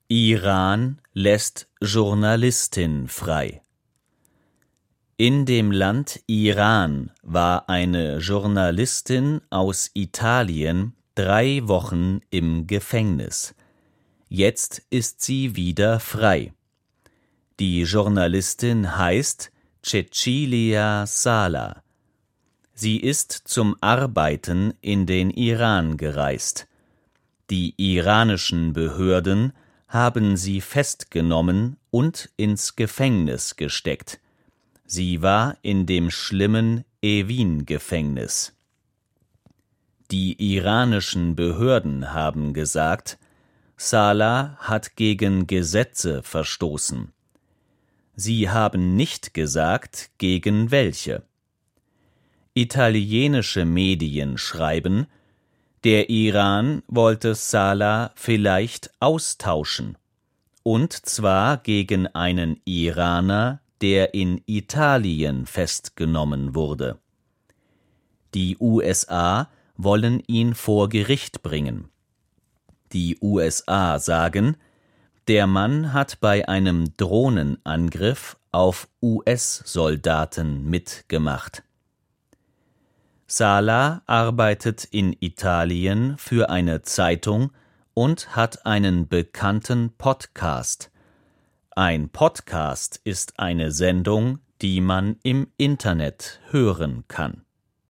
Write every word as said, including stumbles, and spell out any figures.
Iran lässt Journalistin frei. In dem Land Iran war eine Journalistin aus Italien drei Wochen im Gefängnis. Jetzt ist sie wieder frei. Die Journalistin heißt Cecilia Sala. Sie ist zum Arbeiten in den Iran gereist. Die iranischen Behörden haben sie festgenommen und ins Gefängnis gesteckt. Sie war in dem schlimmen Evin-Gefängnis. Die iranischen Behörden haben gesagt, Sala hat gegen Gesetze verstoßen. Sie haben nicht gesagt, gegen welche. Italienische Medien schreiben, der Iran wollte Sala vielleicht austauschen, und zwar gegen einen Iraner, der in Italien festgenommen wurde. Die U S A wollen ihn vor Gericht bringen. Die U S A sagen, der Mann hat bei einem Drohnenangriff auf U S-Soldaten mitgemacht. Sala arbeitet in Italien für eine Zeitung und hat einen bekannten Podcast. Ein Podcast ist eine Sendung, die man im Internet hören kann.